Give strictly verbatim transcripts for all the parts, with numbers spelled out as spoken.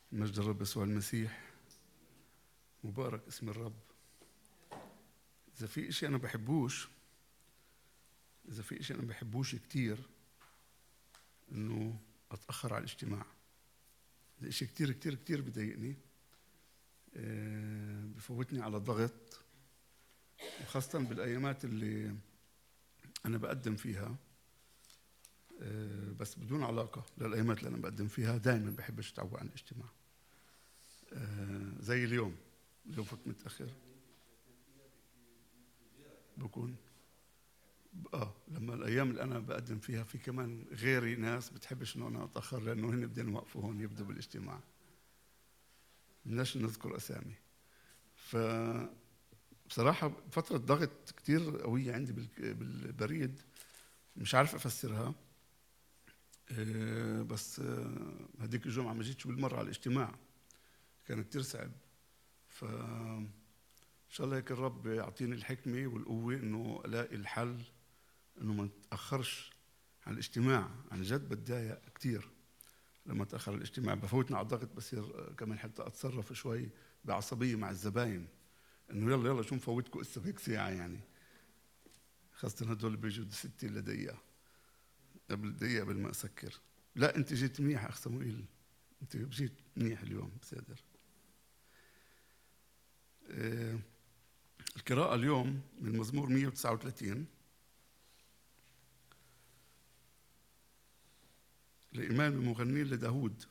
مجد الرب يسوع المسيح. مبارك اسم الرب. إذا في إشي أنا بحبوش إذا في إشي أنا بحبوش كتير إنه أتأخر على الاجتماع. إذا إشي كتير كتير كتير بضايقني، بفوتني على ضغط، وخاصة بالأيامات اللي أنا بقدم فيها، بس بدون علاقة للأيامات اللي أنا بقدم فيها. دائما بحبش أتعوق عن الاجتماع. زي اليوم اليوم فوت متأخر بكون آه لما الأيام اللي أنا بقدم فيها في كمان غيري ناس بتحبش إنه أنا أتأخر، لأنه هن بدهم يوقفوا هون يبدأوا بالاجتماع. بدناش نذكر أسامي. فبصراحة فترة ضغط كتير قوية عندي بالبريد، مش عارف أفسرها. بس هديك الجمعة ما جيتش بالمرة على الاجتماع، كانت كتير صعب. ف إن شاء الله هيك الرب يعطيني الحكمة والقوة إنه ألاقي الحل، إنه ما نتأخرش عن الاجتماع. عن جد بتضايق كتير لما أتأخر الاجتماع، بفوتني على الضغط، بصير كمان حتى أتصرف شوي بعصبية مع الزباين، إنه يلا يلا شو مفوتكم إسا هيك ساعة يعني، خاصة هدول بيجوا ستين لدقيقة قبل دقيقة قبل ما أسكر. لا أنت جيت منيح أخ صموئيل، أنت جيت منيح اليوم بسادر. إيه القراءة اليوم من مزمور مئة وتسعة وثلاثين لإمام المغنين لداود.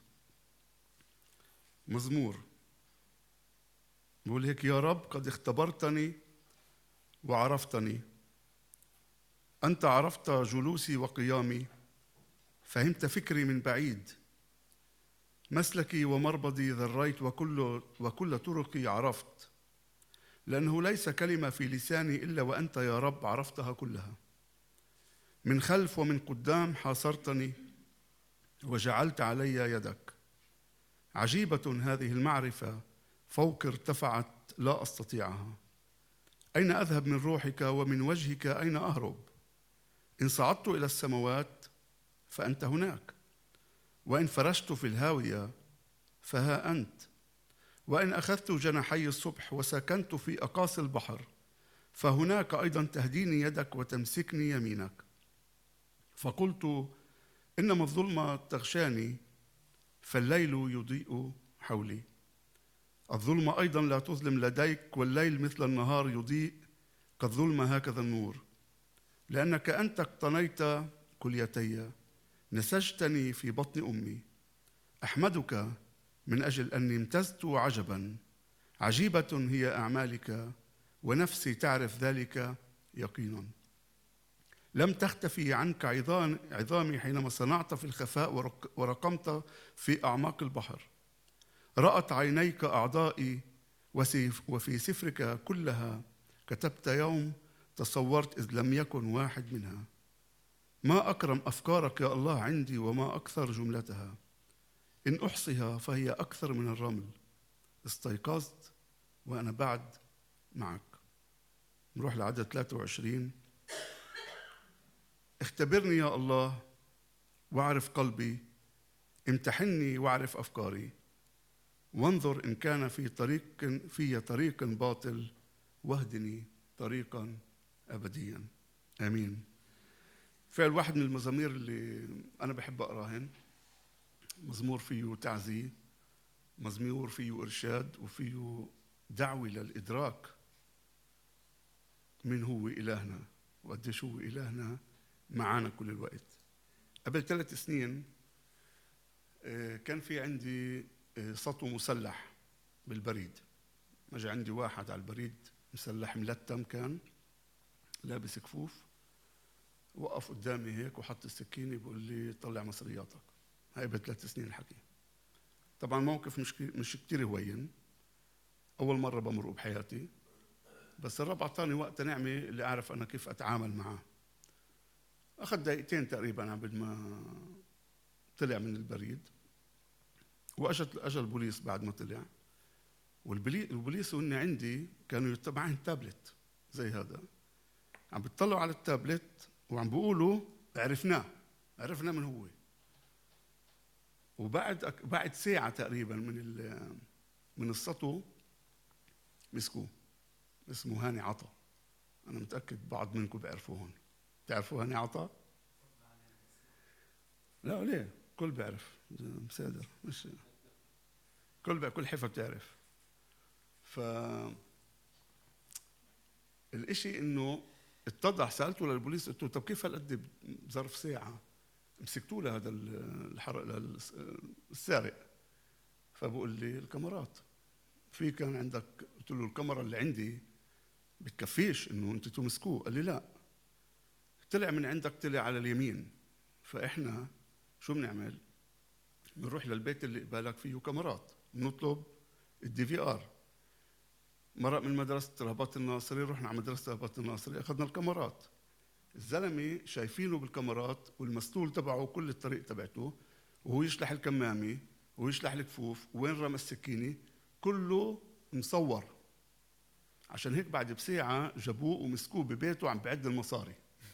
مزمور بقول هيك: يا رب قد اختبرتني وعرفتني، أنت عرفت جلوسي وقيامي، فهمت فكري من بعيد، مسلكي ومربضي ذريت، وكل, وكل طرقي عرفت، لأنه ليس كلمة في لساني إلا وأنت يا رب عرفتها كلها. من خلف ومن قدام حاصرتني وجعلت علي يدك. عجيبة هذه المعرفة، فوق ارتفعت لا أستطيعها. أين أذهب من روحك ومن وجهك أين أهرب؟ إن صعدت إلى السماوات فأنت هناك، وإن فرشت في الهاوية فها أنت، وإن أخذت جناحي الصبح وسكنت في أقاصي البحر فهناك أيضا تهديني يدك وتمسكني يمينك. فقلت إنما الظلمة تغشاني، فالليل يضيء حولي. الظلمة أيضا لا تظلم لديك، والليل مثل النهار يضيء كالظلمة هكذا النور. لأنك أنت اقتنيت كليتي، نسجتني في بطن أمي. أحمدك من أجل أني امتزت عجبا، عجيبة هي أعمالك، ونفسي تعرف ذلك يقينا. لم تختفي عنك عظامي حينما صنعت في الخفاء ورقمت في أعماق البحر. رأت عينيك أعضائي، وفي سفرك كلها كتبت يوم تصورت إذ لم يكن واحد منها. ما أكرم أفكارك يا الله عندي، وما أكثر جملتها. إن أحصيها فهي أكثر من الرمل. استيقظت وأنا بعد معك. نروح لعدد ثلاثة وعشرين. اختبرني يا الله واعرف قلبي، امتحني واعرف أفكاري، وانظر إن كان في طريق في طريق باطل، واهدني طريقا أبديا. آمين. فعل واحد من المزامير اللي أنا بحب أقراهن. مزمور فيه تعزية، مزمور فيه إرشاد، وفيه دعوة للإدراك من هو إلهنا وقديش هو إلهنا معانا كل الوقت. قبل ثلاث سنين كان في عندي سطو مسلح بالبريد. مجا عندي واحد على البريد مسلح ملتم، كان لابس كفوف، وقف قدامي هيك وحط السكينة بيقول لي طلع مصرياتك. هاي بثلاث سنين الحكي. طبعا موقف مش مش كتير هوين، أول مرة بمر بحياتي، بس الرب أعطاني وقت نعمة اللي أعرف أنا كيف أتعامل معه. أخذ دقيقتين تقريبا قبل ما طلع من البريد، وأجت أجى البوليس بعد ما طلع. والبوليس وإني عندي كانوا يتبعين تابلت زي هذا، عم بيطلعوا على التابلت وعم بيقولوا عرفناه عرفنا من هو. وبعد بعد ساعة تقريبا من من السطو مسكوه، اسمه هاني عطا. أنا متأكد بعض منكم بيعرفوه هون. تعرفوا هاني عطا؟ لا ليه؟ كل بيعرف، مسادر مش كل بقى كل حفا بتعرف. ف الاشي انه اتضح، سالته للبوليس قلت له طب كيف هالقد بظرف ساعه مسكتوه لهذا الحرق السارق؟ فبقول لي الكاميرات. في كان عندك؟ قلت له الكاميرا اللي عندي بتكفيش انه انتوا تمسكوه. قال لي لا، طلع من عندك طلع على اليمين. فاحنا شو بنعمل؟ بنروح للبيت اللي قبالك فيه كاميرات، بنطلب الدي في ار. مرق من مدرسة رهبات الناصري، رحنا على مدرسة رهبات الناصري أخذنا الكاميرات. الزلمة شايفينه بالكاميرات والمسطول تبعه كل الطريق تبعته، وهو يشلح الكمامة ويشلح الكفوف وين رمى السكينة، كله مصور. عشان هيك بعد بساعة جابوه ومسكوه ببيته عم بعد المصاري.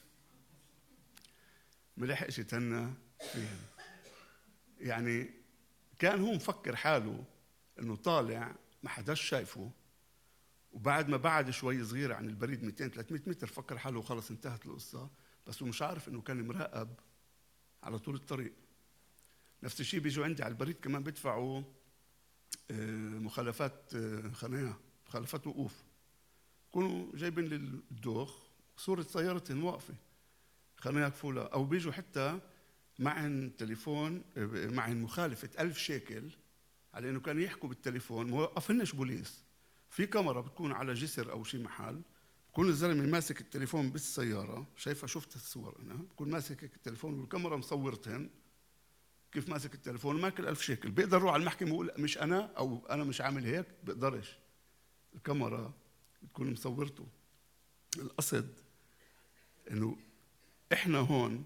ملحقش يتهنى فيهم. يعني كان هو مفكر حاله انه طالع ما حداش شايفه، وبعد ما بعد شوي صغير عن البريد مئتين ثلاثمئة متر فكر حاله خلص انتهت القصة. بس هو مش عارف انه كان مراقب على طول الطريق. نفس الشيء بيجوا عندي على البريد كمان بيدفعوا مخالفات خنايا، مخالفات وقوف. يكونوا جايبين للدوخ صورة سيارتهم واقفة خنايا كفولة، أو بيجوا حتى معن تليفون معن مخالفة ألف شيكل على إنه كانوا يحكوا بالتليفون. ما وقفناش بوليس، في كاميرا بتكون على جسر أو شيء محل، بكون الزلمة ماسك التليفون بالسيارة، شايفة شفت الصور أنا، بكون ماسك التليفون والكاميرا مصورتهن كيف ماسك التليفون ماكل ألف شيكل. بيقدر يروح على المحكمة ويقول مش أنا أو أنا مش عامل هيك، بيقدرش، الكاميرا بتكون مصورته. القصد إنه إحنا هون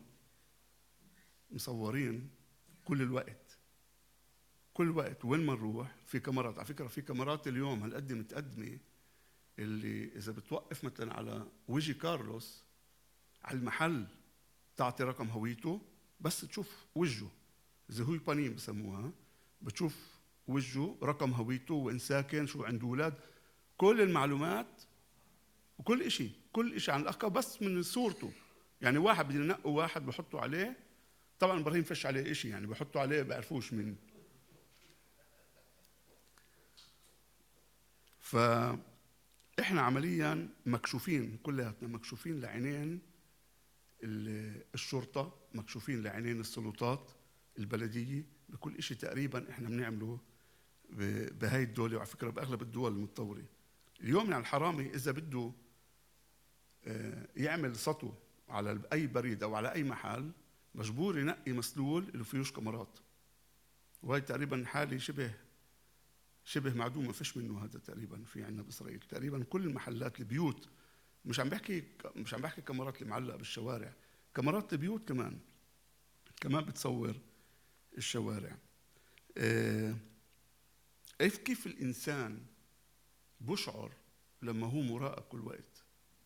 مصورين كل الوقت، كل وقت وين ما نروح في كاميرات. على فكرة في كاميرات اليوم هالقد متقدمة اللي إذا بتوقف مثلا على وجه كارلوس على المحل تعطي رقم هويته، بس تشوف وجهه، إذا هو بانين بسموها، بتشوف وجهه رقم هويته وين ساكن شو عنده أولاد، كل المعلومات وكل إشي، كل إشي عن الأخ بس من صورته. يعني واحد بدنا ننقوا واحد بحطوا عليه، طبعا إبراهيم فش عليه إشي يعني بحطوا عليه بيعرفوش من. فإحنا عمليا مكشوفين، كلياتنا مكشوفين لعينين الشرطة، مكشوفين لعينين السلطات البلدية بكل إشي تقريبا إحنا بنعمله بهاي الدولة. وعلى فكرة بأغلب الدول المتطورة اليوم يعني الحرامي إذا بده يعمل سطو على أي بريد أو على أي محل مجبور ينقي مسلول اللي فيهوش كاميرات، وهي تقريبا حالة شبه شبه معدومة، فيش منه هذا تقريبا في عنا بإسرائيل. تقريبا كل المحلات البيوت، مش عم بحكي مش عم بحكي كاميرات اللي معلقة بالشوارع، كاميرات البيوت كمان كمان بتصور الشوارع. اه كيف الإنسان بشعر لما هو مراقب كل وقت؟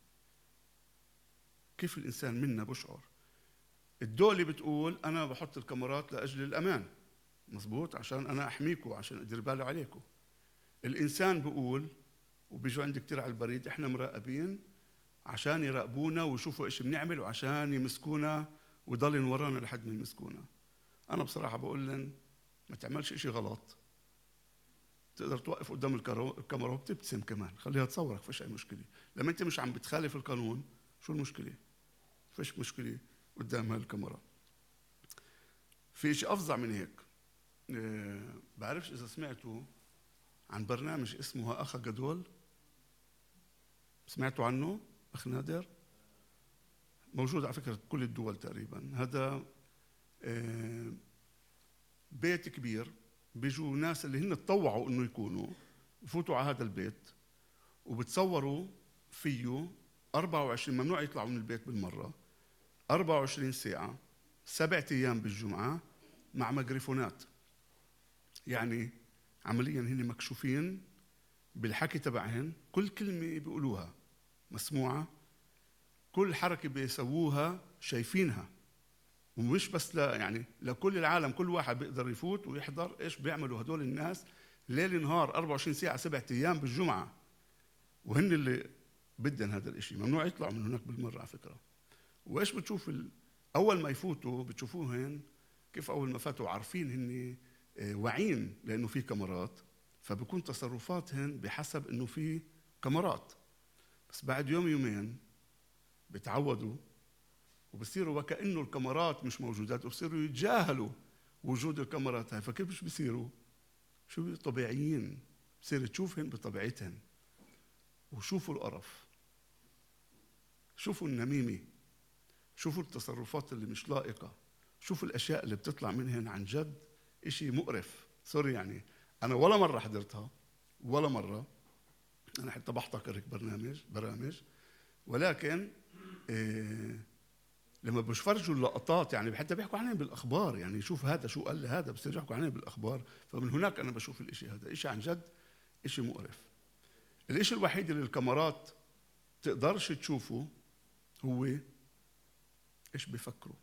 كيف الإنسان منا بشعر؟ الدولة بتقول أنا بحط الكاميرات لأجل الأمان، مزبوط، عشان أنا أحميكم، عشان أدير بالي عليكم. الإنسان بقول، وبيجوا عندي كتير على البريد، إحنا مراقبين عشان يراقبونا ويشوفوا إيش بنعمل وعشان يمسكونا ويضلوا ورانا لحد ما يمسكونا. أنا بصراحة بقول لهم ما تعملش إشي غلط، تقدر توقف قدام الكاميرا وبتبتسم كمان، خليها تصورك، فيش أي مشكلة. لما أنت مش عم بتخالف القانون شو المشكلة؟ فيش مشكلة قدام هالكاميرا. في شيء أفظع من هيك، أه بعرفش إذا سمعتوا عن برنامج اسمه أخ جدول، سمعتوا عنه؟ أخ نادر، موجود على فكرة كل الدول تقريبا. هذا أه بيت كبير، بيجوا ناس اللي هن تطوعوا إنه يكونوا يفوتوا على هذا البيت وبتصوروا فيه أربعة وعشرين، ممنوع يطلعوا من البيت بالمرة، أربعة وعشرين ساعة سبعة أيام بالجمعة مع ميكروفونات. يعني عملياً هن مكشوفين بالحكي تبعهن، كل كلمة بيقولوها مسموعة، كل حركة بيسووها شايفينها. ومش بس لا يعني لكل العالم، كل واحد بيقدر يفوت ويحضر ايش بيعملوا هدول الناس ليل نهار أربعة وعشرين ساعة سبعة أيام بالجمعة، وهن اللي بدن هذا الإشي. ممنوع يطلعوا من هناك بالمرة على فكرة. وإيش بتشوف ال... أول ما يفوتوا بتشوفوهن كيف أول ما فاتوا عارفين هن واعين لأنه في كاميرات، فبكون تصرفاتهن بحسب إنه في كاميرات. بس بعد يوم يومين بتعودوا وبصيروا وكأنه الكاميرات مش موجودات، وبصيروا يتجاهلوا وجود الكاميرات هاي. فكيف مش بصيروا شو طبيعيين، بصير تشوفهن بطبيعتهن. وشوفوا القرف، شوفوا النميمة، شوفوا التصرفات اللي مش لائقة، شوفوا الأشياء اللي بتطلع منهن. عن جد إشي مقرف. سوري يعني أنا ولا مرة حضرتها، ولا مرة أنا حتى بحتقر هيك برنامج برامج ولكن إيه لما بيفرجوا اللقطات يعني حتى بيحكوا عنها بالأخبار، يعني شوف هذا شو قال هذا، بصير يحكوا عنها بالأخبار. فمن هناك أنا بشوف الإشي هذا إشي عن جد إشي مقرف. الإشي الوحيد اللي الكاميرات تقدرش تشوفه هو إيش بيفكروا.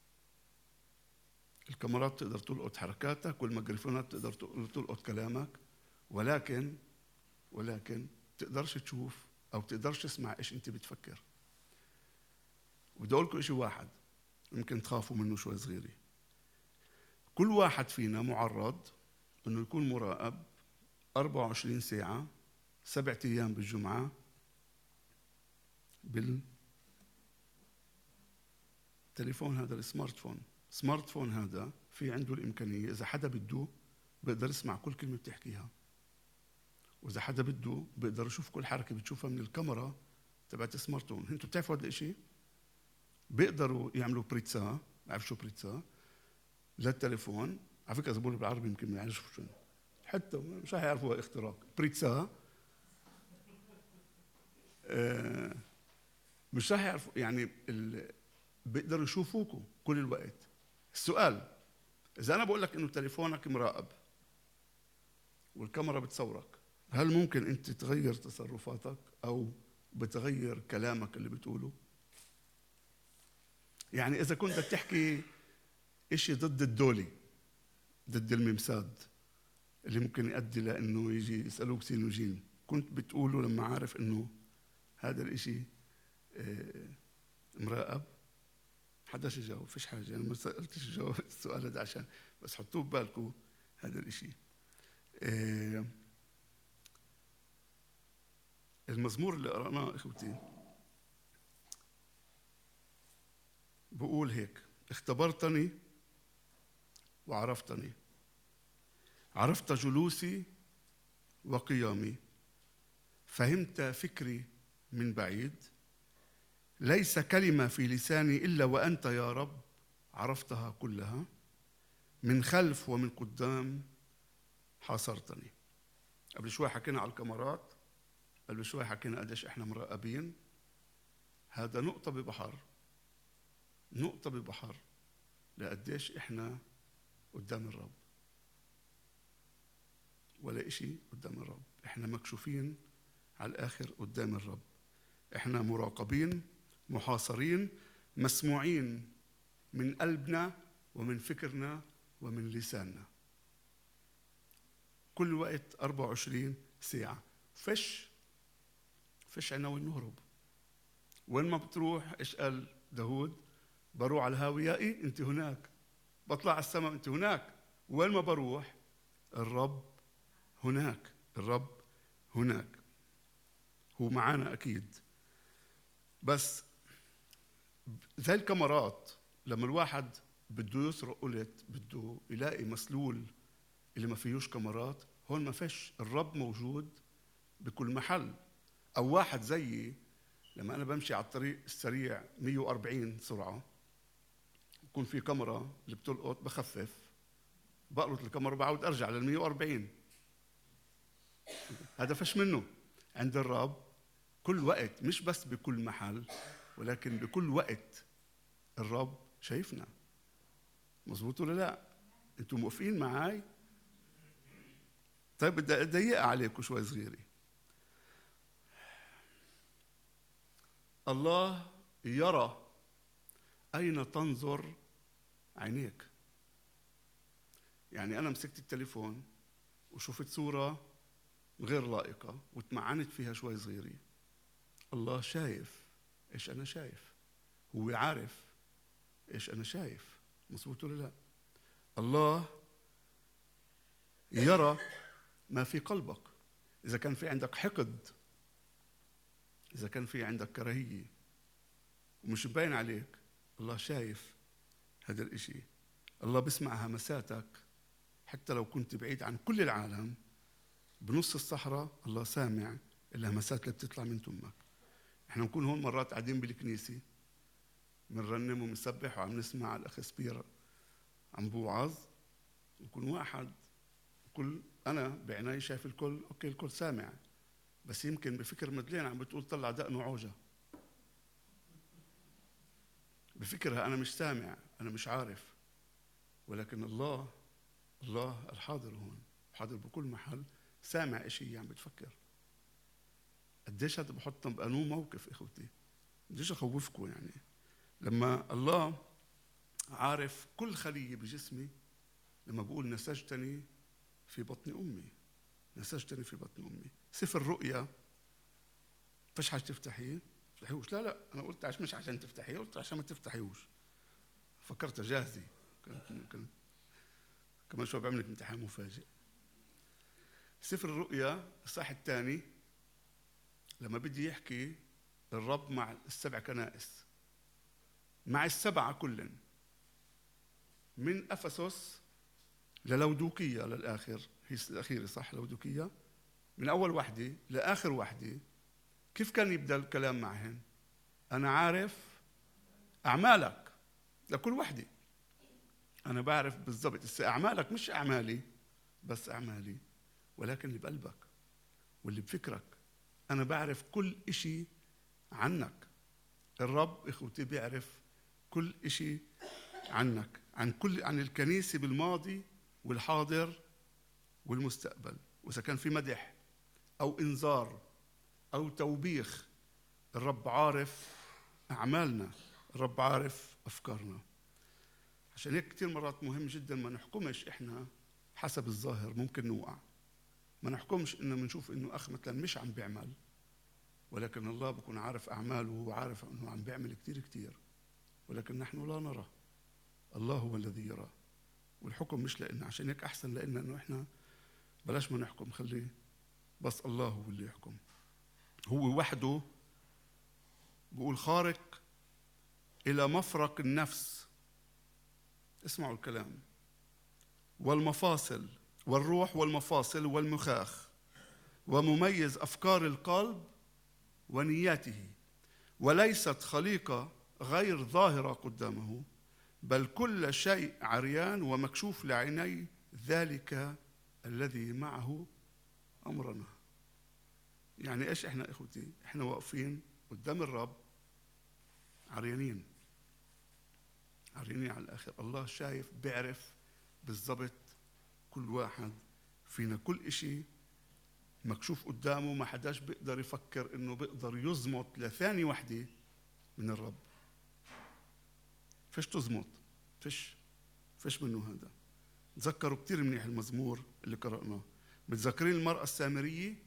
الكاميرات تقدر تلقط حركاتك، والميكروفونات تقدر تلقط كلامك، ولكن ولكن تقدرش تشوف أو تقدرش تسمع إيش أنت بتفكر. وبدي أقول لكم إشي واحد يمكن تخافوا منه شوي صغيري. كل واحد فينا معرض إنه يكون مراقب أربعة وعشرين ساعة سبعة أيام بالجمعة بالتليفون هذا السمارت فون. سمارت فون هذا في عنده الإمكانية إذا حدا بده بيقدر يسمع كل كلمة بتحكيها، وإذا حدا بده بيقدر يشوف كل حركة بتشوفها من الكاميرا تبعت السمارت فون. انتوا بتعرفوا هذا الشيء؟ بيقدروا يعملوا بريتسا، بعرف شو بريتسا للتليفون. على فكرة إذا بقول بالعربي يمكن ما يعرفوا شو، حتى مش رح يعرفوا اختراق بريتسا. آه مش رح يعرفوا يعني ال... بيقدروا يشوفوكوا كل الوقت. السؤال إذا أنا بقول لك إنه تليفونك مراقب والكاميرا بتصورك، هل ممكن أنت تغير تصرفاتك أو بتغير كلامك اللي بتقوله؟ يعني إذا كنت تحكي إشي ضد الدولي، ضد الممساد اللي ممكن يؤدي لأنه يجي يسألوك سين وجيم، كنت بتقوله لما عارف إنه هذا الإشي مراقب؟ حداش يجاوب، فيش حاجة. أنا ما سألتش جواب السؤال هذا عشان بس حطوه ببالكم هذا الإشي. المزمور اللي قرأناه إخوتي بقول هيك: اختبرتني وعرفتني، عرفت جلوسي وقيامي، فهمت فكري من بعيد، ليس كلمة في لساني إلا وأنت يا رب عرفتها كلها، من خلف ومن قدام حاصرتني. قبل شوي حكينا على الكاميرات، قبل شوي حكينا قديش إحنا مراقبين. هذا نقطة ببحر، نقطة ببحر لقديش إحنا قدام الرب، ولا إشي قدام الرب. إحنا مكشوفين على الآخر قدام الرب. إحنا مراقبين، محاصرين، مسموعين من قلبنا ومن فكرنا ومن لساننا كل وقت أربعة وعشرين ساعة. فش فش عنا وين نهرب. وين ما بتروح إيش قال داود؟ بروح على الهاوية، إيه أنت هناك. بطلع على السماء، أنت هناك. وين ما بروح الرب هناك، الرب هناك، هو معانا أكيد. بس زي الكاميرات لما الواحد بده يسرق قلت، بده يلاقي مسلول اللي ما فيهوش كاميرات، هون ما فيش. الرب موجود بكل محل. أو واحد زيي لما أنا بمشي على الطريق السريع مية وأربعين سرعة، يكون في كاميرا اللي بتلقط، بخفف، بقلط الكاميرا، بعود أرجع لل مية وأربعين. هذا فش منه. عند الرب كل وقت، مش بس بكل محل ولكن بكل وقت الرب شايفنا. مظبوط ولا لا؟ انتم موافقين معاي؟ طيب بدي اضيق عليكم شوي صغيرة. الله يرى أين تنظر عينيك. يعني أنا مسكت التليفون وشفت صورة غير لائقة وتمعنت فيها شوي صغيرة، الله شايف إيش أنا شايف، هو عارف إيش أنا شايف. مظبوط ولا لا؟ الله يرى ما في قلبك. إذا كان في عندك حقد، إذا كان في عندك كراهية ومش مبين عليك، الله شايف هذا الإشي. الله بسمع همساتك حتى لو كنت بعيد عن كل العالم، بنص الصحراء الله سامع الهمسات اللي بتطلع من تمك. احنا نكون هون مرات قاعدين بالكنيسة بنرنم ومنسبح وعم نسمع الأخ سبير عم بوعظ، ويكون واحد كل أنا بعناي شايف الكل، أوكي الكل سامع، بس يمكن بفكر مدلين عم بتقول طلع دقنه عوجة، بفكرها أنا مش سامع، أنا مش عارف. ولكن الله الله الحاضر هون، حاضر بكل محل، سامع إشي عم بتفكر. قديش هذا بحطنا بقانون موقف إخوتي، قديش أخوفكم. يعني لما الله عارف كل خلية بجسمي، لما بقول نسجتني في بطن أمي، نسجتني في بطن أمي. سفر الرؤيا فش حاجة تفتحيه؟ تفتحيوش؟ لا لا، أنا قلت عش مش عشان تفتحيه، قلت عشان ما تفتحيوش. فكرت جاهزة، كنت كمان شو بعمل لك امتحان مفاجئ. سفر الرؤيا الصح الثاني لما بدي يحكي الرب مع السبع كنائس، مع السبعة كلن، من أفسس للودوكية للآخر، هي الأخيرة صح، لودوكية، من أول وحدة لآخر وحدة. كيف كان يبدأ الكلام معهن؟ أنا عارف أعمالك، لكل وحدة أنا بعرف بالضبط أعمالك، مش أعمالي بس أعمالي، ولكن اللي بقلبك واللي بفكرك. أنا بعرف كل إشي عنك. الرب إخوتي بيعرف كل إشي عنك، عن كل عن الكنيسة بالماضي والحاضر والمستقبل. وإذا كان في مدح أو إنذار أو توبيخ، الرب عارف أعمالنا، الرب عارف أفكارنا. عشان هيك كتير مرات مهم جدا ما نحكمش إحنا حسب الظاهر، ممكن نوقع. ما نحكمش إنه بنشوف إنه أخ مثلا مش عم بيعمل، ولكن الله بكون عارف أعماله وهو عارف إنه عم بيعمل كتير كتير، ولكن نحن لا نرى. الله هو الذي يرى، والحكم مش لنا. عشان هيك أحسن لنا إنه إحنا بلاش ما نحكم، خليه بس الله هو اللي يحكم. هو وحده بقول خارق إلى مفرق النفس، اسمعوا الكلام، والمفاصل والروح والمفاصل والمخاخ، ومميز أفكار القلب ونياته، وليست خليقة غير ظاهرة قدامه، بل كل شيء عريان ومكشوف لعيني ذلك الذي معه أمرنا. يعني إيش إحنا إخوتي؟ إحنا واقفين قدام الرب عريانين، عريانين على الآخر. الله شايف، بيعرف بالضبط كل واحد فينا، كل إشي مكشوف قدامه. ما حداش بيقدر يفكر إنه بيقدر يزمط لثاني وحدة من الرب. فيش تزمط، فيش فيش منه هذا. تذكروا كتير منيح المزمور اللي قرأناه. بتذكرين المرأة السامرية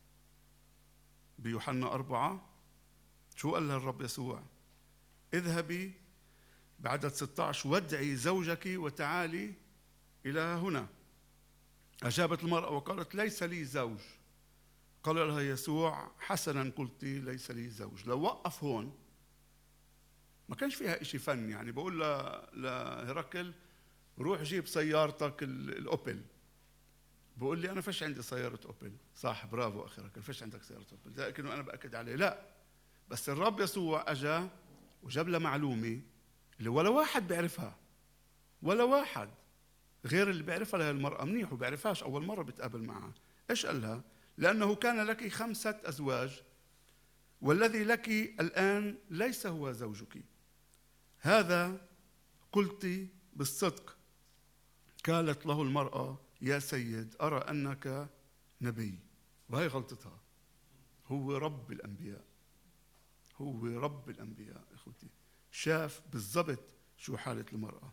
بيوحنا أربعة؟ شو قال لها الرب يسوع؟ اذهبي بعدد ستة عشر وادعي زوجك وتعالي إلى هنا. أجابت المرأة وقالت ليس لي زوج. قال لها يسوع حسنا قلت ليس لي زوج. لو وقف هون ما كانش فيها إشي فن. يعني بقول لهرقل روح جيب سيارتك الأوبل، بقول لي أنا فيش عندي سيارة أوبل. صح، برافو أخي هرقل، فيش عندك سيارة أوبل، لكنه أنا بأكد عليه. لا، بس الرب يسوع أجا وجاب له معلومة اللي ولا واحد بيعرفها، ولا واحد غير اللي بيعرفها لها المرأة منيح، وبيعرفهاش أول مرة بتقابل معها. إيش قال لها؟ لأنه كان لك خمسة أزواج والذي لك الآن ليس هو زوجك، هذا قلت بالصدق. قالت له المرأة يا سيد أرى أنك نبي. وهي غلطتها. هو رب الأنبياء، هو رب الأنبياء إخوتي، شاف بالضبط شو حالة المرأة.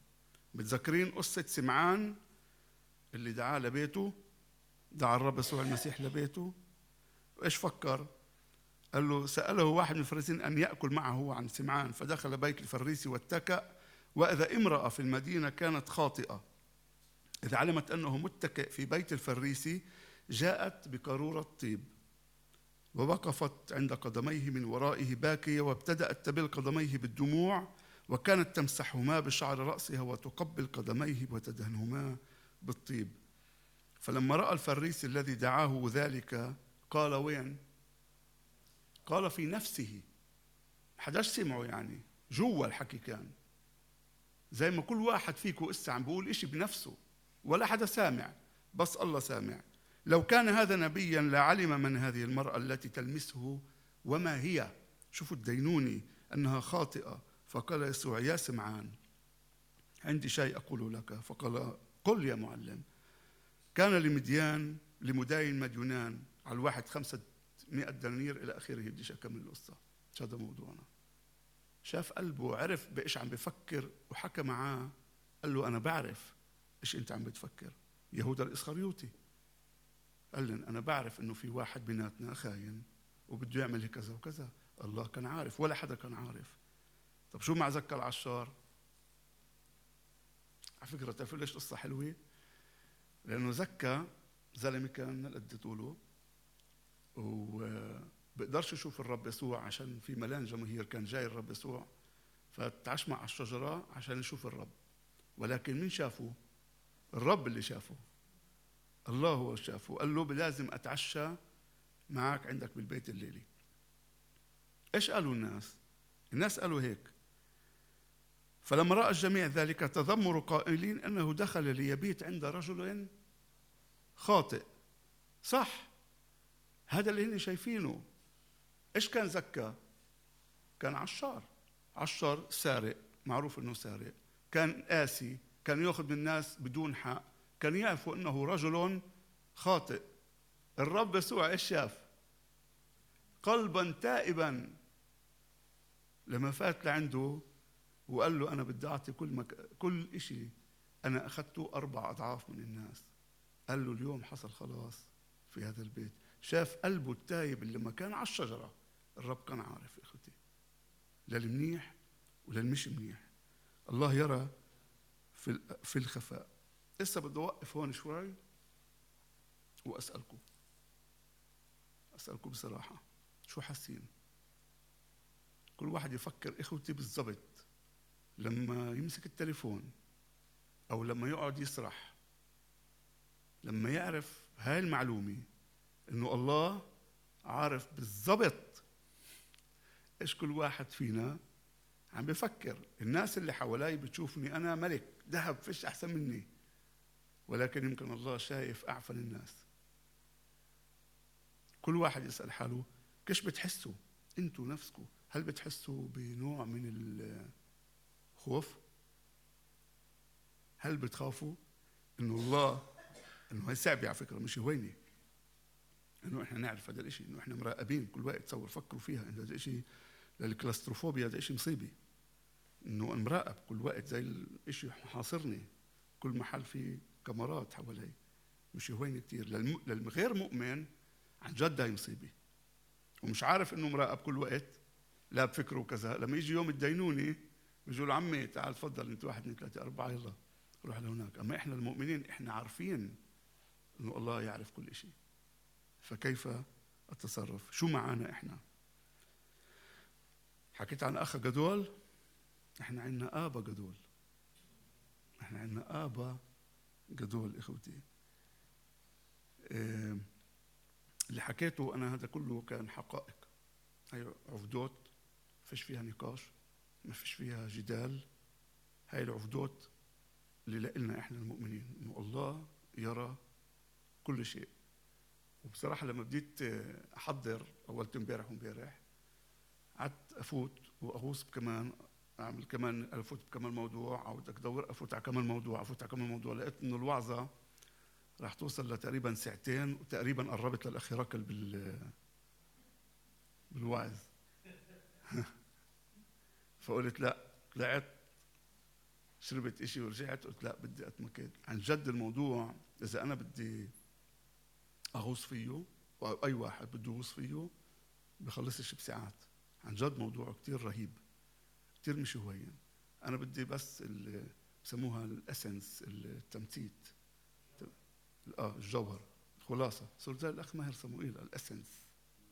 متذكرين قصة سمعان اللي دعاه لبيته، دعا الرب يسوع المسيح لبيته، وإيش فكر؟ قال له سأله واحد من الفريسيين أن يأكل معه عن سمعان، فدخل بيت الفريسي واتكأ، وإذا امرأة في المدينة كانت خاطئة إذا علمت أنه متكئ في بيت الفريسي جاءت بقارورة طيب ووقفت عند قدميه من ورائه باكية، وابتدأت تبل قدميه بالدموع، وكانت تمسحهما بشعر رأسها وتقبل قدميه وتدهنهما بالطيب. فلما رأى الفريسي الذي دعاه ذلك قال وين؟ قال في نفسه، حداش سمعه، يعني جوا الحكي كان زي ما كل واحد فيكم إسا عم بيقول إشي بنفسه ولا حدا سامع، بس الله سامع. لو كان هذا نبيا لعلم من هذه المرأة التي تلمسه وما هي، شوفوا الدينوني، أنها خاطئة. فقال يسوع يا سمعان عندي شيء أقول لك. فقال قل يا معلم. كان لمديان لمداين مديونان على الواحد خمسة مئة دنانير إلى آخره. بديش أكمل القصة، هذا موضوعنا. شاف قلبه، عرف بإيش عم بفكر وحكى معاه. قال له أنا بعرف إيش أنت عم بتفكر. يهوذا الإسخريوطي قال لن أنا بعرف إنه في واحد بيناتنا خاين وبده يعمل كذا وكذا. الله كان عارف ولا حدا كان عارف. طب شو مع زكا العشار؟ على فكرة تعرفوا ليش قصة حلوة؟ لأنه زكا زلمة كان قد طوله وبقدرش يشوف الرب يسوع عشان في ملان جماهير كان جاي الرب يسوع، فتعشمع على الشجرة عشان يشوف الرب. ولكن مين شافه؟ الرب اللي شافه، الله هو شافه. قال له لازم أتعشى معك عندك بالبيت الليلي. إيش قالوا الناس؟ الناس قالوا هيك. فلما رأى الجميع ذلك تذمروا قائلين أنه دخل ليبيت عند رجل خاطئ. صح، هذا اللي هن شايفينه. إيش كان زكا؟ كان عشار، عشار سارق، معروف أنه سارق، كان قاسي، كان يأخذ من الناس بدون حق، كان يعرفوا أنه رجل خاطئ. الرب يسوع إيش شاف؟ قلبا تائبا. لما فات لعنده وقال له أنا بدي أعطي كل مك... كل إشي أنا أخذته أربع أضعاف من الناس. قال له اليوم حصل خلاص في هذا البيت. شاف قلبه التايب اللي ما كان على الشجرة. الرب كان عارف يا أخوتي للمنيح وللمش منيح. الله يرى في في الخفاء. لسه بدي أوقف هون شوي وأسألكم أسألكم بصراحة، شو حاسين؟ كل واحد يفكر إخوتي بالضبط لما يمسك التليفون أو لما يقعد يسرح، لما يعرف هاي المعلومة إنه الله عارف بالضبط إيش كل واحد فينا عم بفكر. الناس اللي حوالي بتشوفني أنا ملك ذهب، فيش أحسن مني، ولكن يمكن الله شايف أعفن الناس. كل واحد يسأل حاله كيش بتحسوا أنتوا نفسكم؟ هل بتحسوا بنوع من الخوف؟ هل بتخافوا إنه الله، إنه هي صعبة على فكرة مش هويني، إنه إحنا نعرف هذا الإشي، إنه إحنا مراقبين كل وقت. تصور فكروا فيها، إنه هذا الإشي للكلاستروفوبيا، هذا إشي مصيبة، إنه مراقب كل وقت زي الإشي حاصرني، كل محل فيه كاميرات حوالي. مش هويني كتير. للغير مؤمن عن جد هاي مصيبة، ومش عارف إنه مراقب كل وقت، لا بفكره كذا. لما يجي يوم الدينوني بيقولوا له عمي تعال تفضل انت واحد اثنين ثلاثة أربعة يلا روح لهناك. أما إحنا المؤمنين إحنا عارفين إنه الله يعرف كل شيء، فكيف أتصرف؟ شو معانا إحنا؟ حكيت عن أخ جدول، إحنا عندنا آبا جدول، إحنا عندنا آبا جدول إخوتي. إيه اللي حكيته أنا هذا كله كان حقائق، هاي عفدوت فيش فيها نقاش، ما فيش فيها جدال. هاي العفدوت اللي لقلنا إحنا المؤمنين إنه الله يرى كل شيء. وبصراحة لما بديت أحضر أول امبارح وامبارح قعدت أفوت وأغوص كمان، أعمل كمان أفوت بكمان موضوع، أو بدك أدور أفوت على كمان موضوع، أفوت على كمان موضوع. لقيت إنه الوعظة راح توصل لتقريبا ساعتين، وتقريبا قربت للأخ هرقل بال بالوعظ. فقلت لا، طلعت شربت إشي ورجعت قلت لا بدي أتمكن. عن جد الموضوع إذا أنا بدي أغوص فيه أو أي واحد بده يغوص فيه بخلصش بساعات. عن جد موضوع كتير رهيب، كتير مش هوين. أنا بدي بس اللي بسموها الأسنس، التمتيت، آه الجوهر، خلاصة. صرت زي الأخ ماهر صموئيل، الأسنس.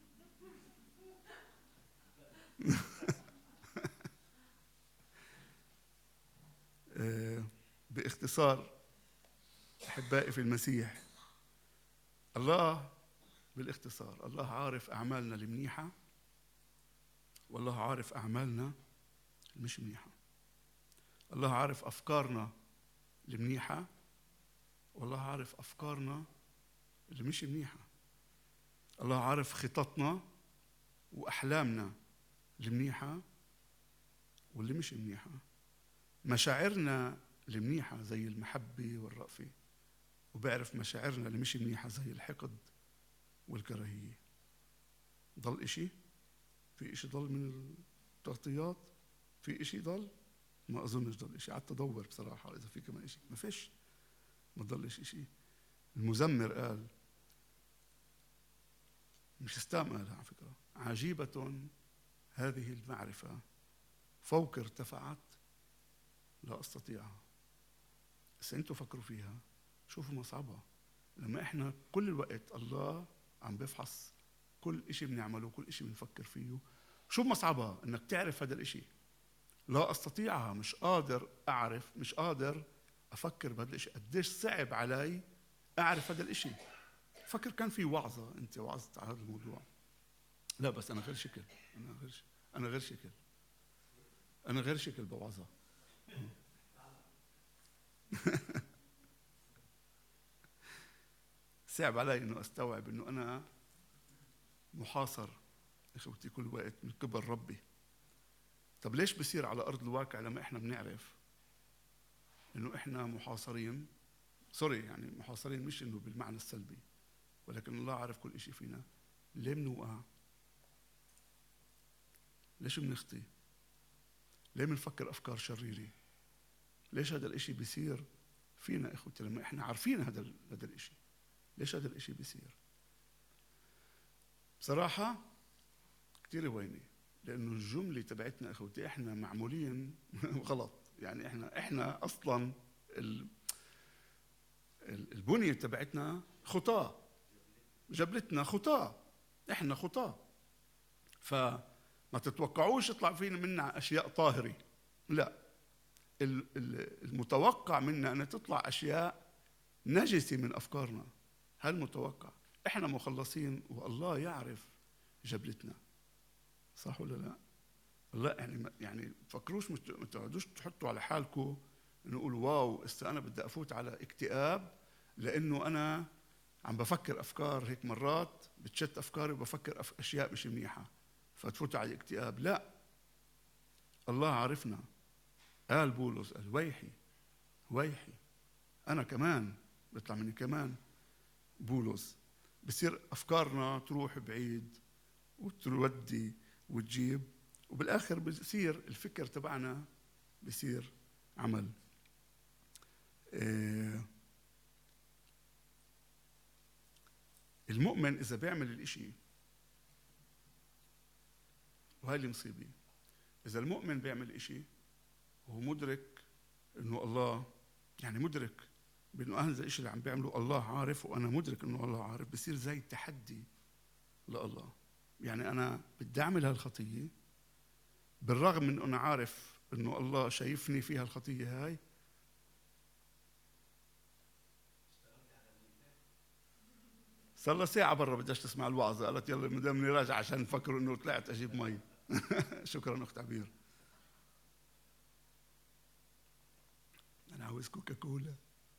باختصار أحبائي في المسيح، الله بالاختصار الله عارف أعمالنا المنيحة، والله عارف أعمالنا المش منيحة. الله عارف أفكارنا المنيحة، والله عارف أفكارنا اللي مش منيحة. الله عارف خططنا وأحلامنا المنيحة واللي مش منيحة. مشاعرنا المنيحة زي المحبة والرأفة، وبعرف مشاعرنا اللي مش منيحة زي الحقد والكراهية. ضل إشي؟ في إشي ضل من التغطيات؟ في إشي ضل؟ ما أظنش ضل إشي. قعدت أدور بصراحة إذا في كمان إشي، ما فيش، ما ضلش إشي. المزمر قال، مش استام قالها على فكرة، عجيبة هذه المعرفة فوق ارتفعت لا أستطيعها. بس أنتوا فكروا فيها، شوفوا مصعبها. لما إحنا كل الوقت الله عم بفحص كل إشي بنعمله، كل إشي بنفكر فيه، شو مصعبها إنك تعرف هذا الإشي. لا أستطيعها، مش قادر أعرف، مش قادر أفكر بهذا الإشي. قديش صعب علي أعرف هذا الإشي. فكر كان في وعظة أنت وعظت على هذا الموضوع. لا بس أنا غير شكل، أنا غير شكل. أنا غير شكل أنا غير شكل بوعظة. صعب علي إنه أستوعب إنه أنا محاصر إخوتي كل وقت من قبل ربي. طب ليش بصير على أرض الواقع لما إحنا بنعرف إنه إحنا محاصرين؟ سوري يعني محاصرين مش إنه بالمعنى السلبي، ولكن الله عارف كل إشي فينا. ليه بنوقع؟ ليش بنخطي؟ ليه بنفكر أفكار شريرة؟ ليش هذا الإشي بيصير فينا إخوتي لما إحنا عارفين هذا هذا الإشي؟ ليش هذا الإشي بيصير؟ بصراحة كتير ويني، لأنه الجملة تبعتنا إخوتي إحنا معمولين غلط. يعني إحنا إحنا أصلاً البنية تبعتنا خطاة، جبلتنا خطاة، إحنا خطاة. فما تتوقعوش يطلع فينا منا أشياء طاهرة، لا. المتوقع منا أن تطلع أشياء نجسة من أفكارنا. هالمتوقع. إحنا مخلصين والله يعرف جبلتنا، صح ولا لا؟ الله يعني يعني فكروش، ما تقعدوش تحطوا على حالكم نقولوا واو است أنا بدي أفوت على اكتئاب لأنه أنا عم بفكر أفكار هيك. مرات بتشت أفكاري وبفكر أشياء مش منيحة فتفوت على اكتئاب. لا، الله عارفنا. قال بولس، قال ويحي ويحي أنا كمان بيطلع مني كمان بولس. بصير أفكارنا تروح بعيد وتودي وتجيب، وبالآخر بصير الفكر تبعنا بصير عمل. إيه المؤمن إذا بيعمل الإشي، وهي اللي مصيبة، إذا المؤمن بيعمل إشي وهو مدرك إنه الله، يعني مدرك بأنه هذا الإشي اللي عم بيعمله الله عارف وأنا مدرك إنه الله عارف، بصير زي تحدي لله. يعني أنا بدي أعمل هالخطية بالرغم من أنه عارف إنه الله شايفني فيها الخطية هاي. صار لها ساعة برا بداش تسمع الوعظة، قالت يلا مدامني راجع عشان نفكروا إنه طلعت أجيب مي. شكرا أخت عبير. أنا عاوز كوكا كولا.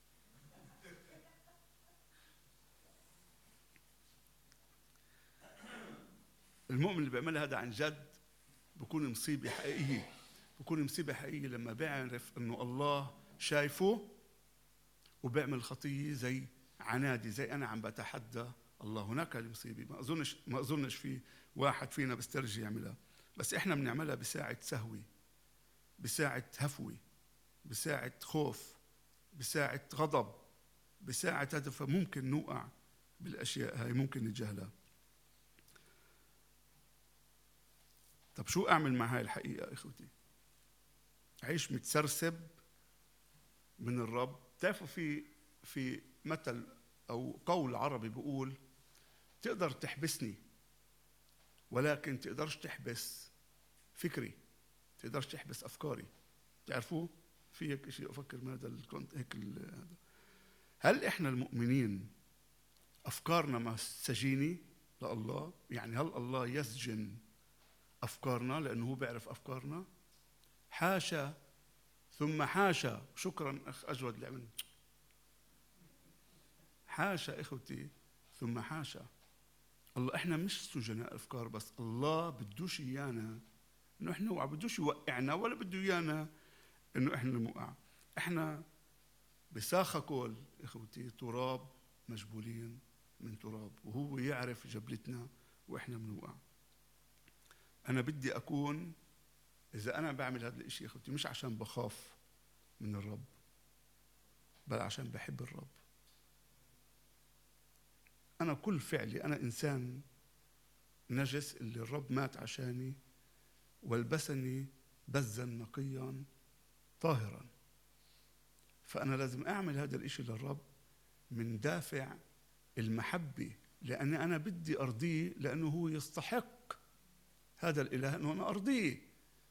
المؤمن اللي بيعمل هذا عن جد بكون مصيبة حقيقية، بكون مصيبة حقيقية لما بيعرف إنه الله شايفه وبيعمل خطية زي عنادي، زي أنا عم بتحدى الله. هناك المصيبة ما أظنش ما أظنش في واحد فينا بيسترجي يعملها، بس إحنا بنعملها بساعة سهوة، بساعة هفوة، بساعة خوف، بساعة غضب، بساعة هذا، فممكن نوقع بالأشياء هاي، ممكن نتجاهلها. طب شو أعمل مع هاي الحقيقة إخوتي؟ عيش متسرسب من الرب. تعرفوا في في مثل أو قول عربي بيقول تقدر تحبسني ولكن تقدرش تحبس فكري، تقدرش تحبس أفكاري. تعرفوه؟ في هيك شيء أفكر من هذا الكونت هيك هذا. هل إحنا المؤمنين أفكارنا مسجينة لله؟ يعني هل الله يسجن أفكارنا لأنه هو بيعرف أفكارنا؟ حاشا ثم حاشا. شكرا أخ أجود اللي عمل. حاشا إخوتي ثم حاشا. الله إحنا مش سجناء أفكار، بس الله بدوش إيانا إنه إحنا نوقع، بدوش يوقعنا ولا بده إيانا إنه إحنا نوقع. إحنا بساخة كل إخوتي تراب، مجبولين من تراب، وهو يعرف جبلتنا وإحنا بنوقع. أنا بدي أكون، إذا أنا بعمل هذا الإشي إخوتي مش عشان بخاف من الرب، بل عشان بحب الرب. أنا كل فعلي، أنا إنسان نجس اللي الرب مات عشاني والبسني بزا نقيا طاهرا، فأنا لازم أعمل هذا الإشي للرب من دافع المحبة، لأني أنا بدي أرضيه، لأنه هو يستحق هذا الإله أنه أنا أرضيه،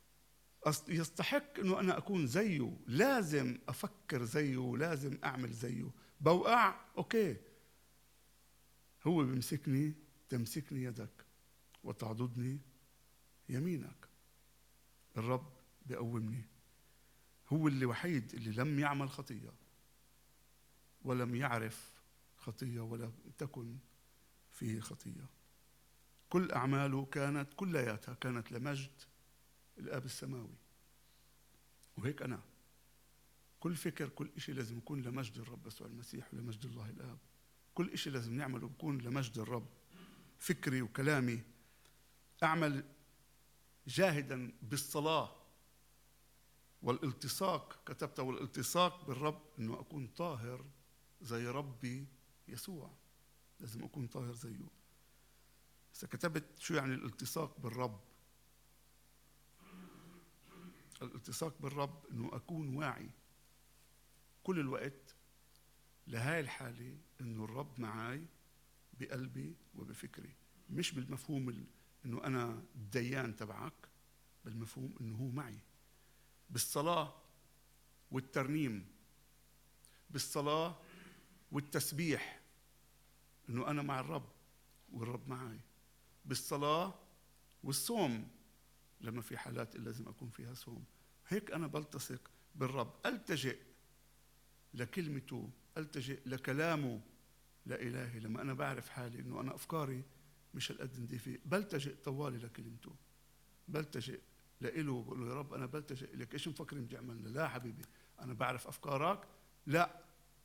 يستحق أنه أنا أكون زيه، لازم أفكر زيه، لازم أعمل زيه. بوقع أوكي، هو بيمسكني، تمسكني يدك وتعضدني يمينك. الرب بيقومني، هو اللي وحيد اللي لم يعمل خطية ولم يعرف خطية ولا تكن فيه خطية. كل أعماله كانت كلياتها كانت لمجد الآب السماوي. وهيك أنا كل فكر، كل إشي لازم يكون لمجد الرب يسوع المسيح ولمجد الله الآب. كل إشي لازم نعمله بكون لمجد الرب. فكري وكلامي أعمل جاهدا بالصلاة والالتصاق، كتبت والالتصاق بالرب، إنه أكون طاهر زي ربي يسوع. لازم أكون طاهر زيه. إذا كتبت شو يعني الالتصاق بالرب، الالتصاق بالرب إنه أكون واعي كل الوقت لهاي الحالة، إنه الرب معاي بقلبي وبفكري، مش بالمفهوم إنه أنا الديان تبعك، بالمفهوم إنه هو معي. بالصلاة والترنيم، بالصلاة والتسبيح، إنه أنا مع الرب والرب معي. بالصلاة والصوم لما في حالات اللي لازم أكون فيها صوم. هيك أنا بلتصق بالرب، ألتجئ لكلمته، ألتجئ لكلامه لإلهي. لما أنا بعرف حالي إنه أنا أفكاري مش هالقد نديفي، بلتجئ طوالي لكلمته، بلتجئ لإله، بقول له يا رب أنا بلتجئ لك. إيش مفكرين بدي أعمل؟ لا حبيبي، أنا بعرف أفكارك، لا،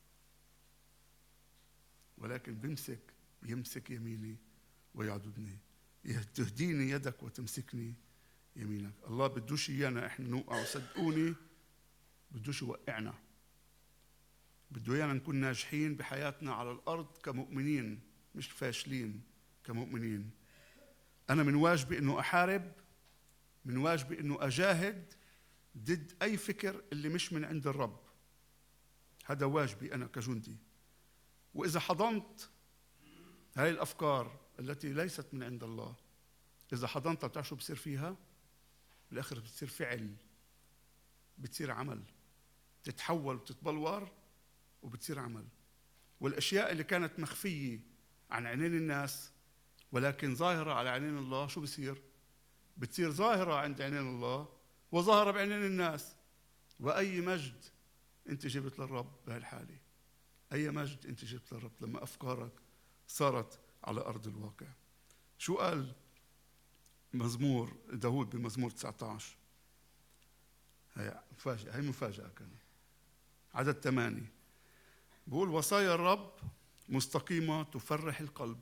ولكن بمسك يمسك يميني ويعضدني. تهديني يدك وتمسكني يمينك. الله بدوش إيانا إحنا نوقع، وصدقوني بدوش يوقعنا، بده إيانا نكون ناجحين بحياتنا على الأرض كمؤمنين، مش فاشلين كمؤمنين. أنا من واجبي إنه أحارب، من واجبي إنه أجاهد ضد أي فكر اللي مش من عند الرب. هذا واجبي أنا كجندي. وإذا حضنت هاي الأفكار التي ليست من عند الله، إذا حضنتها بتعرف شو بصير فيها؟ بالآخر بتصير فعل، بتصير عمل، تتحول وتتبلور وبتصير عمل. والأشياء اللي كانت مخفية عن عينين الناس ولكن ظاهرة على عينين الله، شو بصير؟ بتصير ظاهرة عند عينين الله وظاهرة بعينين الناس. وأي مجد أنت جبت للرب بهالحالة، أي مجد أنت جبت للرب لما أفكارك صارت على أرض الواقع. شو قال مزمور داود بمزمور تسعة عشر؟ هي مفاجأة، هي مفاجأة كانت. عدد ثمانية بقول وصايا الرب مستقيمة تفرح القلب،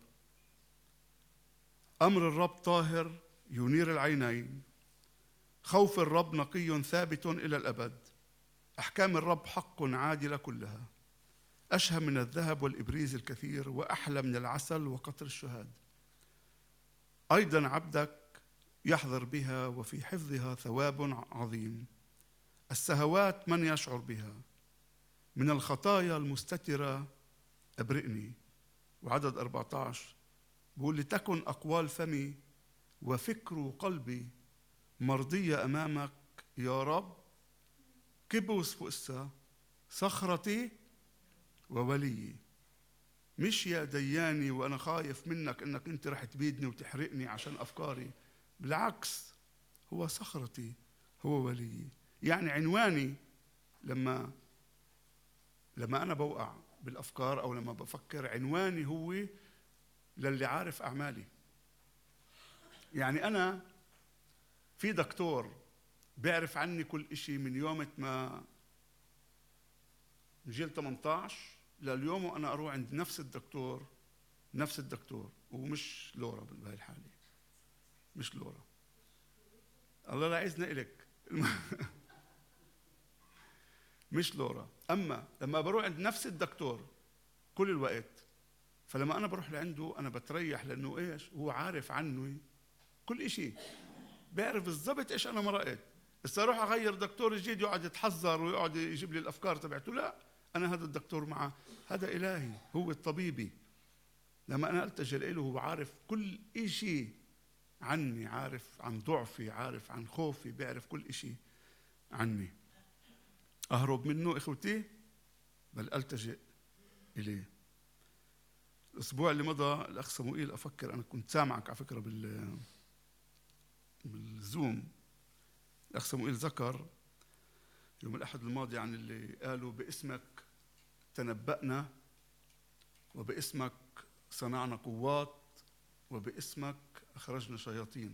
أمر الرب طاهر ينير العينين، خوف الرب نقي ثابت إلى الأبد. أحكام الرب حق عادلة كلها، أشهى من الذهب والإبريز الكثير، وأحلى من العسل وقطر الشهاد. أيضا عبدك يحضر بها، وفي حفظها ثواب عظيم. السهوات من يشعر بها؟ من الخطايا المستترة أبرئني. وعدد أربعة عشر بقول: لتكن أقوال فمي وفكر قلبي مرضية أمامك يا رب، كبوس فؤسا صخرتي ووليي. مش يا دياني وأنا خايف منك إنك أنت رح تبيدني وتحرقني عشان أفكاري، بالعكس، هو صخرتي، هو وليي. يعني عنواني لما لما أنا بوقع بالأفكار أو لما بفكر، عنواني هو للي عارف أعمالي. يعني أنا في دكتور بيعرف عني كل إشي من يوم ما جيل ثمانية عشر لليوم، وأنا أروح عند نفس الدكتور نفس الدكتور ومش لورا بهاي الحالة، مش لورا، الله لا يعزنا إلك مش لورا. أما لما بروح عند نفس الدكتور كل الوقت، فلما أنا بروح لعنده أنا بتريح، لأنه إيش؟ هو عارف عني كل إشي، بيعرف بالضبط إيش أنا مرقت. بس أروح أغير دكتور جديد يقعد يتحذر ويقعد يجيب لي الأفكار تبعته، لا، أنا هذا الدكتور معه، هذا إلهي، هو الطبيبي. لما أنا ألتجئ له هو عارف كل إشي عني، عارف عن ضعفي، عارف عن خوفي، بيعرف كل إشي عني. أهرب منه إخوتي؟ بل ألتجئ إليه. الأسبوع اللي مضى الأخ صموئيل، أفكر أنا كنت سامعك على فكرة بال بالزوم، الأخ صموئيل ذكر يوم الأحد الماضي عن اللي قالوا: باسمك تنبأنا، وباسمك صنعنا قوات، وباسمك أخرجنا شياطين.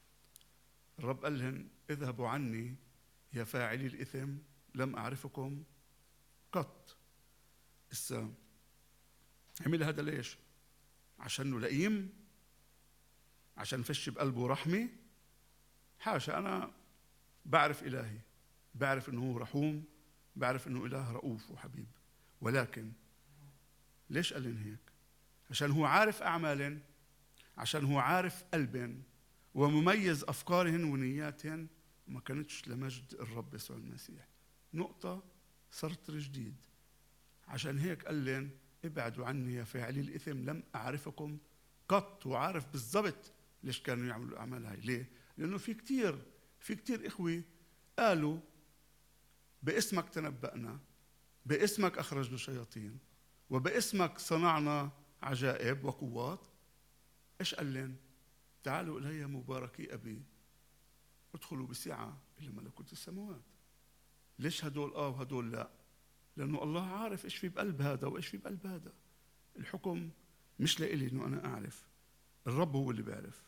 الرب قال لهم: اذهبوا عني يا فاعلي الإثم، لم أعرفكم قط. إسا عمل هذا ليش؟ عشانه لئيم؟ عشان فش بقلبه رحمة؟ حاشا، أنا بعرف إلهي، بعرف إنه هو رحوم، بعرف إنه إله رؤوف وحبيب. ولكن ليش قال لهم هيك؟ عشان هو عارف أعمالهم، عشان هو عارف قلبهم ومميز أفكارهن ونياتهن، وما كانتش لمجد الرب يسوع المسيح. نقطة، سطر جديد. عشان هيك قال لهم: ابعدوا عني يا فاعلي الإثم، لم أعرفكم قط. وعارف بالضبط ليش كانوا يعملوا الأعمال هاي. ليه؟ لأنه في كتير في كتير إخوة قالوا: باسمك تنبأنا، باسمك أخرجنا شياطين، وباسمك صنعنا عجائب وقوات. إيش قال لهم؟ تعالوا إلي مباركي أبي، ادخلوا بسعة إلى ملكوت السماوات. ليش هدول آه وهدول لا؟ لأنه الله عارف إيش في بقلب هذا وإيش في بقلب هذا. الحكم مش لإلي إنه أنا أعرف، الرب هو اللي بيعرف.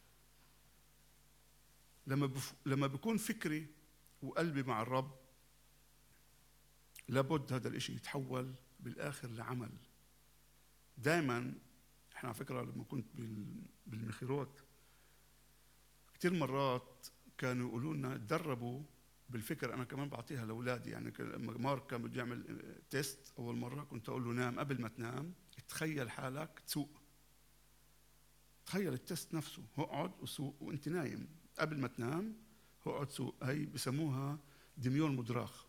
لما بف... لما بيكون فكري وقلبي مع الرب، لابد هذا الإشي يتحول بالآخر لعمل. دائما احنا على فكرة لما كنت بالمخيروت كتير مرات كانوا يقولوا لنا تدربوا بالفكر. أنا كمان بعطيها لأولادي، يعني لما مارك كان بده يعمل تيست أول مرة كنت أقول له: نام، قبل ما تنام تخيل حالك تسوق، تخيل التيست نفسه، اقعد وسوق وانت نايم، قبل ما تنام اقعد سوق. هي بسموها دميون مدراخ.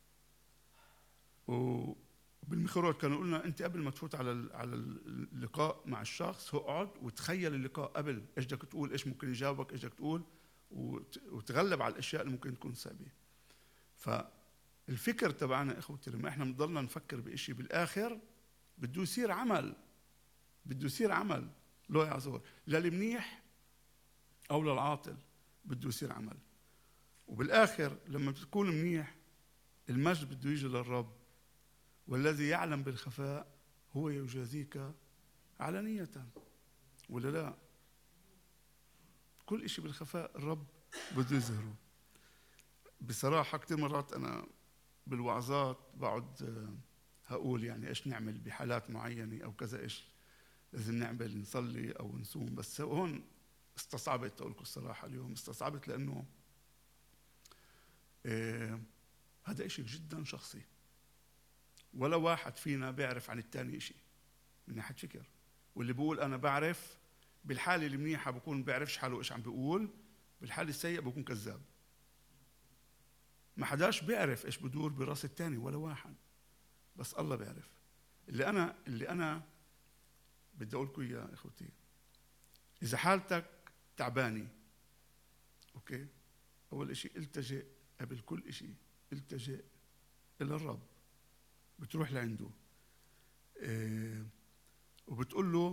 وبالمخيروت كانوا يقولنا: انت قبل ما تفوت على على اللقاء مع الشخص اقعد وتخيل اللقاء قبل، ايش بدك تقول، ايش ممكن يجاوبك، ايش بدك تقول، وتغلب على الاشياء اللي ممكن تكون صعبه. فالفكر تبعنا اخوتي لما احنا بنضلنا نفكر بشيء، بالاخر بده يصير عمل، بده يصير عمل له يعذر، للمنيح او للعاطل بده يصير عمل. وبالاخر لما بتكون منيح المجد بده يجي للرب، والذي يعلم بالخفاء هو يجازيك علانية. ولا لا؟ كل إشي بالخفاء الرب بده يظهره. بصراحة كتير مرات أنا بالوعظات بقعد هقول يعني إيش نعمل بحالات معينة أو كذا، إيش لازم نعمل، نصلي أو نصوم. بس هون استصعبت، أقول لكم الصراحة اليوم استصعبت، لأنه إيه هذا إشي جدا شخصي، ولا واحد فينا بيعرف عن التاني إشي من ناحية فكر. واللي بيقول أنا بعرف بالحالة المنيحة بكون بيعرفش حاله إيش عم بيقول، بالحالة السيئة بكون كذاب. ما حداش بيعرف إيش بدور براس التاني، ولا واحد، بس الله بيعرف. اللي أنا اللي أنا بدي أقول لكم إياه إخوتي، إذا حالتك تعبانة، أوكي، أول إشي التجئ قبل كل إشي، التجئ إلى الرب. بتروح لعنده إيه وبتقول له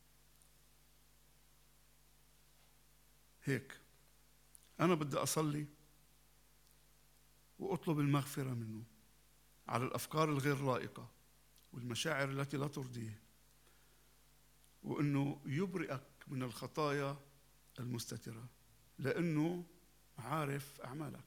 هيك: أنا بدي أصلي وأطلب المغفرة منه على الأفكار الغير لائقة والمشاعر التي لا ترضيه، وأنه يبرئك من الخطايا المستترة لأنه عارف أعمالك.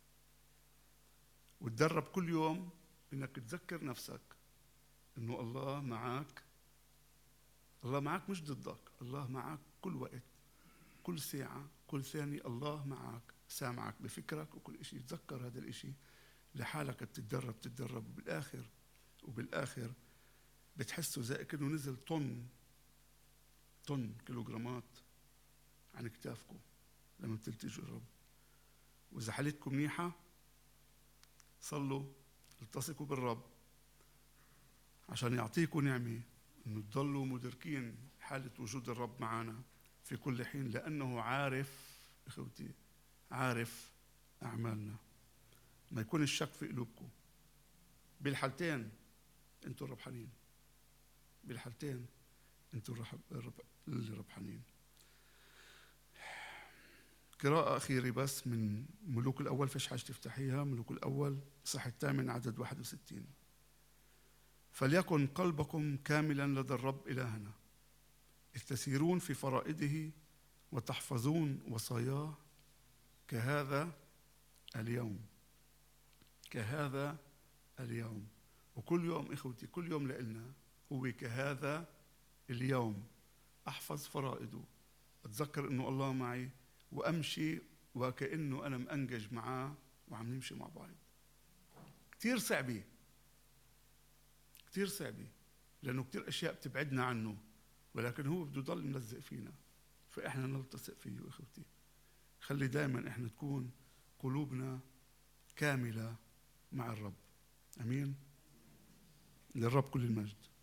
وتدرب كل يوم إنك تذكر نفسك إنه الله معك. الله معك مش ضدك، الله معك كل وقت، كل ساعة، كل ثانية. الله معك، سامعك بفكرك وكل إشي. تذكر هذا الإشي لحالك، بتتدرب تتدرب وبالآخر وبالآخر بتحسوا زي كأنه نزل طن طن كيلوغرامات عن كتافكم لما بتلتجوا الرب. وإذا حالتكم منيحة صلوا، التصقوا بالرب عشان يعطيكم نعمة إنه تضلوا مدركين حالة وجود الرب معنا في كل حين، لأنه عارف إخوتي، عارف أعمالنا. ما يكون الشك في قلوبكم. بالحالتين أنتوا ربحانين، بالحالتين أنتوا اللي ربحانين. قراءة أخيرة بس من ملوك الأول، فيش حاجة تفتحيها. ملوك الأول صح الثامن عدد واحد وستين: فليكن قلبكم كاملا لدى الرب إلهنا، إذ تسيرون في فرائضه وتحفظون وصاياه كهذا اليوم، كهذا اليوم. وكل يوم إخوتي، كل يوم لإلنا هو كهذا اليوم. أحفظ فرائضه، أتذكر إنه الله معي، وأمشي وكأنه أنا مأنجج معاه وعم نمشي مع بعض. كتير صعبة، كتير صعبة، لأنه كتير أشياء بتبعدنا عنه، ولكن هو بده يضل ملزق فينا، فإحنا نلتصق فيه. إخوتي، خلي دائما إحنا تكون قلوبنا كاملة مع الرب. أمين. للرب كل المجد.